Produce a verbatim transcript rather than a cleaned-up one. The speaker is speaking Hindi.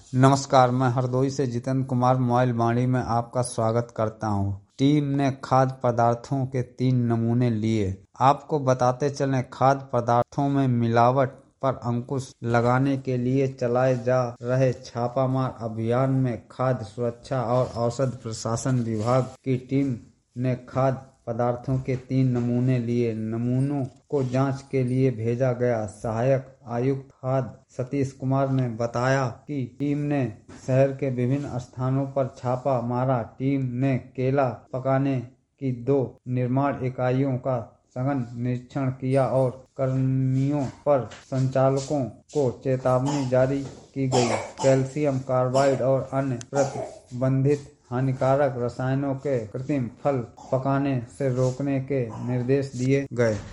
नमस्कार, मैं हरदोई से जितेंद्र कुमार मोबाइल वाणी में आपका स्वागत करता हूं। टीम ने खाद्य पदार्थों के तीन नमूने लिए। आपको बताते चलें, खाद्य पदार्थों में मिलावट पर अंकुश लगाने के लिए चलाए जा रहे छापामार अभियान में खाद्य सुरक्षा और औषध प्रशासन विभाग की टीम ने खाद्य पदार्थों के तीन नमूने लिए। नमूनों को जांच के लिए भेजा गया। सहायक आयुक्त खाद्य सतीश कुमार ने बताया कि टीम ने शहर के विभिन्न स्थानों पर छापा मारा। टीम ने केला पकाने की दो निर्माण इकाइयों का सघन निरीक्षण किया और कर्मियों पर संचालकों को चेतावनी जारी की गई। कैल्शियम कार्बाइड और अन्य प्रतिबंधित हानिकारक रसायनों के कृत्रिम फल पकाने से रोकने के निर्देश दिए गए।